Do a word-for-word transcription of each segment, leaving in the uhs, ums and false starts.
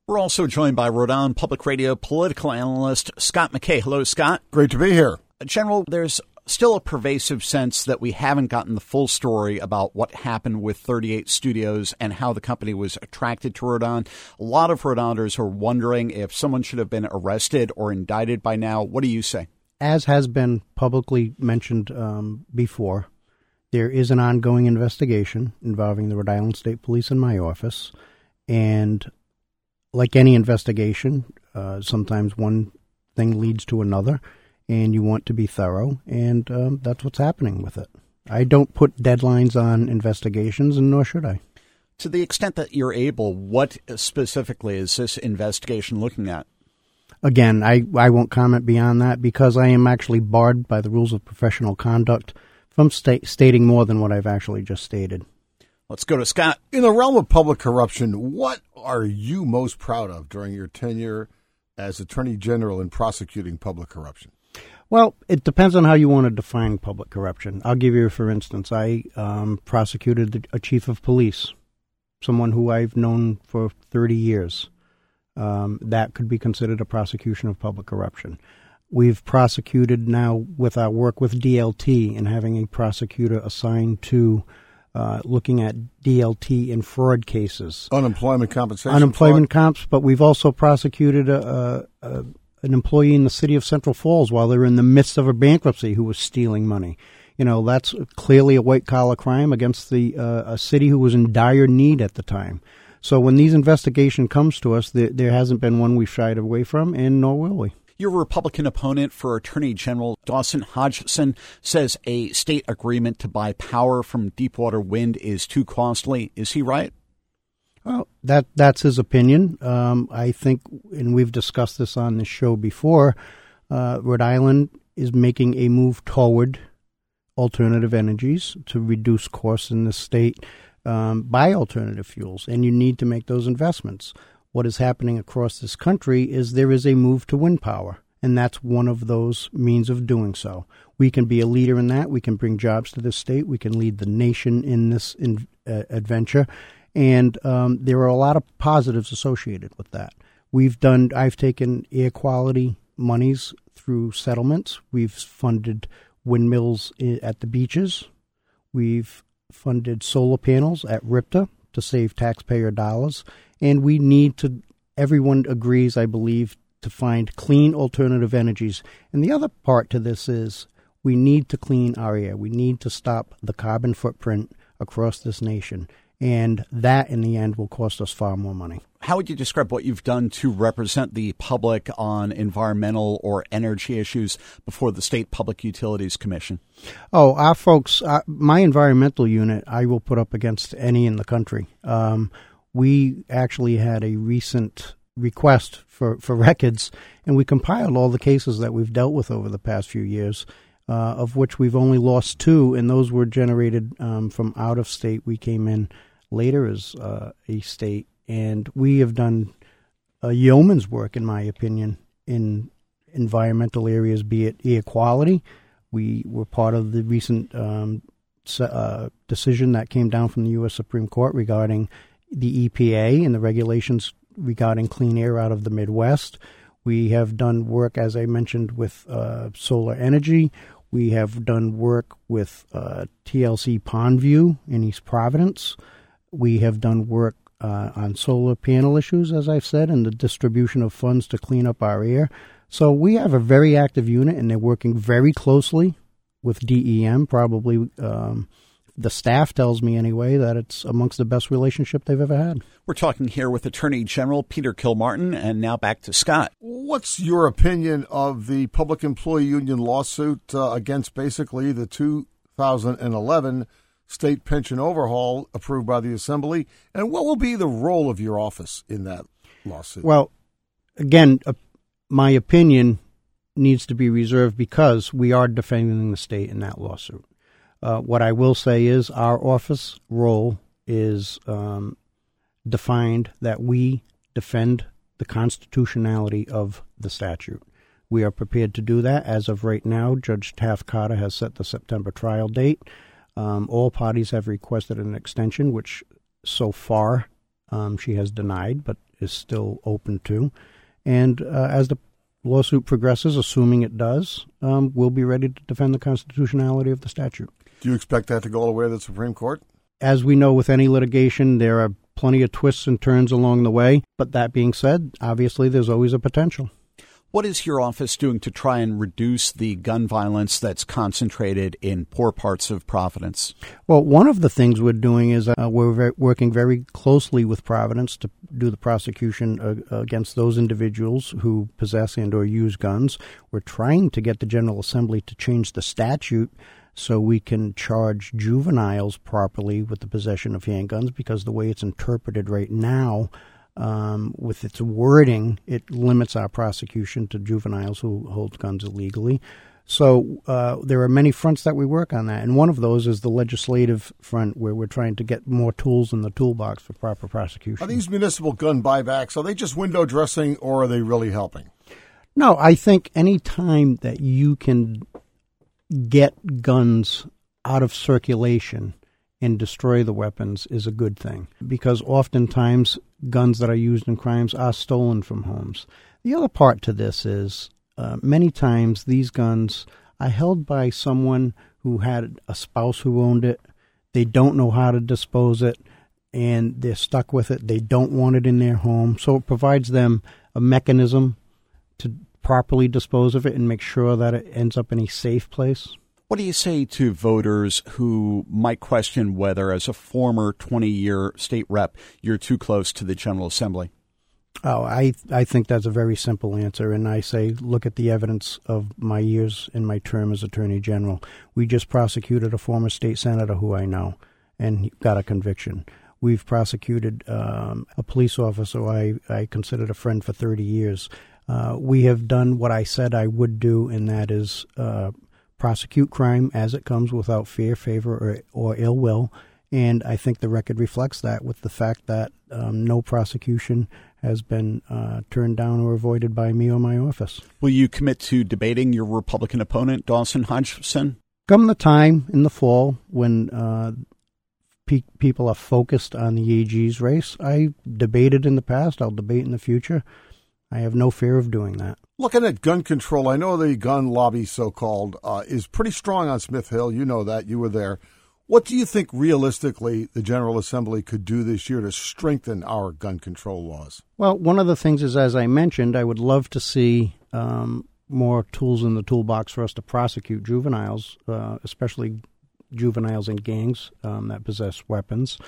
We're also joined by Rhode Island Public Radio political analyst Scott McKay. Hello, Scott. Great to be here. General, there's still a pervasive sense that we haven't gotten the full story about what happened with thirty-eight Studios and how the company was attracted to Rhode Island. A lot of Rhode Islanders are wondering if someone should have been arrested or indicted by now. What do you say? As has been publicly mentioned um, before, there is an ongoing investigation involving the Rhode Island State Police and my office. And like any investigation, uh, sometimes one thing leads to another, and you want to be thorough, and um, that's what's happening with it. I don't put deadlines on investigations, and nor should I. To the extent that you're able, what specifically is this investigation looking at? Again, I, I won't comment beyond that because I am actually barred by the rules of professional conduct from sta- stating more than what I've actually just stated. Let's go to Scott. In the realm of public corruption, what are you most proud of during your tenure as Attorney General in prosecuting public corruption? Well, it depends on how you want to define public corruption. I'll give you, for instance, I um, prosecuted a chief of police, someone who I've known for thirty years. Um, that could be considered a prosecution of public corruption. We've prosecuted now with our work with D L T and having a prosecutor assigned to uh, looking at D L T in fraud cases. Unemployment compensation. Unemployment fraud? comps, but we've also prosecuted a, a, a, an employee in the city of Central Falls while they were in the midst of a bankruptcy who was stealing money. You know, that's clearly a white-collar crime against the uh, a city who was in dire need at the time. So when these investigation comes to us, there, there hasn't been one we've shied away from, and nor will we. Your Republican opponent for Attorney General, Dawson Hodgson, says a state agreement to buy power from Deepwater Wind is too costly. Is he right? Well, that that's his opinion. Um, I think, and we've discussed this on the show before, uh, Rhode Island is making a move toward alternative energies to reduce costs in the state um, by alternative fuels, and you need to make those investments. What is happening across this country is there is a move to wind power, and that's one of those means of doing so. We can be a leader in that. We can bring jobs to this state. We can lead the nation in this in, uh, adventure, and um, there are a lot of positives associated with that. We've done. I've taken air quality monies through settlements. We've funded windmills at the beaches. We've funded solar panels at R I P T A to save taxpayer dollars. And we need to, everyone agrees, I believe, to find clean alternative energies. And the other part to this is we need to clean our air. We need to stop the carbon footprint across this nation. And that, in the end, will cost us far more money. How would you describe what you've done to represent the public on environmental or energy issues before the State Public Utilities Commission? Oh, our folks, uh, my environmental unit, I will put up against any in the country. Um, we actually had a recent request for, for records, and we compiled all the cases that we've dealt with over the past few years, uh, of which we've only lost two, and those were generated um, from out of state. We came in later as uh, a state, and we have done a yeoman's work, in my opinion, in environmental areas, be it air quality. We were part of the recent um, uh, decision that came down from the U S Supreme Court regarding the E P A and the regulations regarding clean air out of the Midwest. We have done work, as I mentioned, with uh, solar energy. We have done work with uh, T L C Pondview in East Providence. We have done work uh, on solar panel issues, as I've said, and the distribution of funds to clean up our air. So we have a very active unit, and they're working very closely with D E M. Probably um, the staff tells me anyway that it's amongst the best relationship they've ever had. We're talking here with Attorney General Peter Kilmartin, and now back to Scott. What's your opinion of the Public Employee Union lawsuit uh, against basically the two thousand eleven state pension overhaul approved by the Assembly, and what will be the role of your office in that lawsuit? Well, again, uh, my opinion needs to be reserved because we are defending the state in that lawsuit. Uh, what I will say is our office role is um, defined that we defend the constitutionality of the statute. We are prepared to do that. As of right now, Judge Taft-Carter has set the September trial date. Um, all parties have requested an extension, which so far um, she has denied, but is still open to. And uh, as the lawsuit progresses, assuming it does, um, we'll be ready to defend the constitutionality of the statute. Do you expect that to go all the way to the Supreme Court? As we know with any litigation, there are plenty of twists and turns along the way. But that being said, obviously there's always a potential. What is your office doing to try and reduce the gun violence that's concentrated in poor parts of Providence? Well, one of the things we're doing is uh, we're ve- working very closely with Providence to do the prosecution uh, against those individuals who possess and or use guns. We're trying to get the General Assembly to change the statute so we can charge juveniles properly with the possession of handguns, because the way it's interpreted right now, Um, with its wording, it limits our prosecution to juveniles who hold guns illegally. So uh, there are many fronts that we work on that, and one of those is the legislative front, where we're trying to get more tools in the toolbox for proper prosecution. Are these municipal gun buybacks, are they just window dressing, or are they really helping? No, I think any time that you can get guns out of circulation and destroy the weapons is a good thing, because oftentimes guns that are used in crimes are stolen from homes. The other part to this is uh, many times these guns are held by someone who had a spouse who owned it. They don't know how to dispose it, and they're stuck with it. They don't want it in their home. So it provides them a mechanism to properly dispose of it and make sure that it ends up in a safe place. What do you say to voters who might question whether, as a former twenty-year state rep, you're too close to the General Assembly? Oh, I I think that's a very simple answer, and I say look at the evidence of my years in my term as Attorney General. We just prosecuted a former state senator who I know, and he got a conviction. We've prosecuted um, a police officer who I, I considered a friend for thirty years. Uh, we have done what I said I would do, and that is uh, prosecute crime as it comes without fear, favor, or, or ill will. And I think the record reflects that, with the fact that um, no prosecution has been uh, turned down or avoided by me or my office. Will you commit to debating your Republican opponent, Dawson Hodgson? Come the time in the fall when uh, pe- people are focused on the A G's race, I debated in the past, I'll debate in the future. I have no fear of doing that. Looking at gun control, I know the gun lobby, so-called, uh, is pretty strong on Smith Hill. You know that. You were there. What do you think realistically the General Assembly could do this year to strengthen our gun control laws? Well, one of the things is, as I mentioned, I would love to see um, more tools in the toolbox for us to prosecute juveniles, uh, especially juveniles in gangs um, that possess weapons.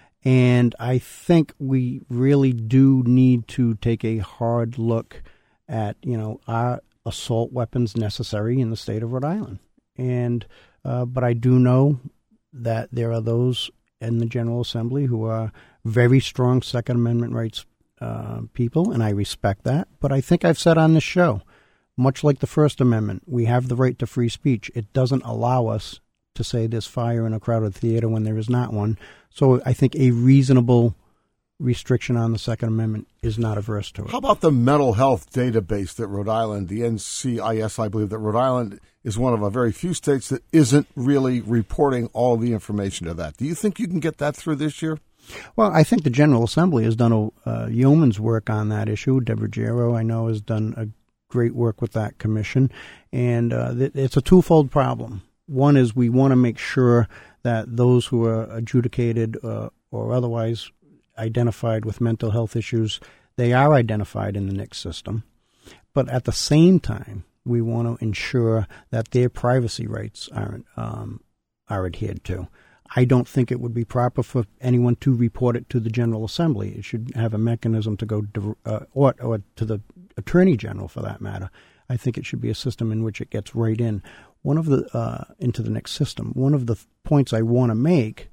And I think we really do need to take a hard look at, you know, are assault weapons necessary in the state of Rhode Island? And uh, but I do know that there are those in the General Assembly who are very strong Second Amendment rights uh, people, and I respect that. But I think I've said on this show, much like the First Amendment, we have the right to free speech. It doesn't allow us to say there's fire in a crowded theater when there is not one. So I think a reasonable restriction on the Second Amendment is not averse to it. How about the mental health database that Rhode Island, the N C I S, I believe that Rhode Island is one of a very few states that isn't really reporting all of the information to that. Do you think you can get that through this year? Well, I think the General Assembly has done a uh, yeoman's work on that issue. Deborah Gero, I know, has done a great work with that commission, and uh, it's a twofold problem. One is we want to make sure that those who are adjudicated uh, or otherwise identified with mental health issues, they are identified in the N I C S system. But at the same time, we want to ensure that their privacy rights are, um, are adhered to. I don't think it would be proper for anyone to report it to the General Assembly. It should have a mechanism to go to, uh, or, or to the Attorney General, for that matter. I think it should be a system in which it gets right in. One of the uh, into the N I C S system. One of the points I want to make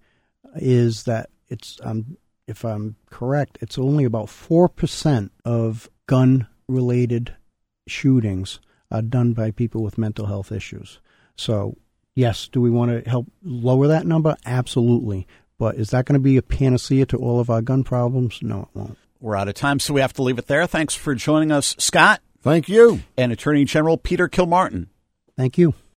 is that it's, um, if I'm correct, it's only about four percent of gun-related shootings are done by people with mental health issues. So, yes, do we want to help lower that number? Absolutely. But is that going to be a panacea to all of our gun problems? No, it won't. We're out of time, so we have to leave it there. Thanks for joining us, Scott. Thank you. And Attorney General Peter Kilmartin. Thank you.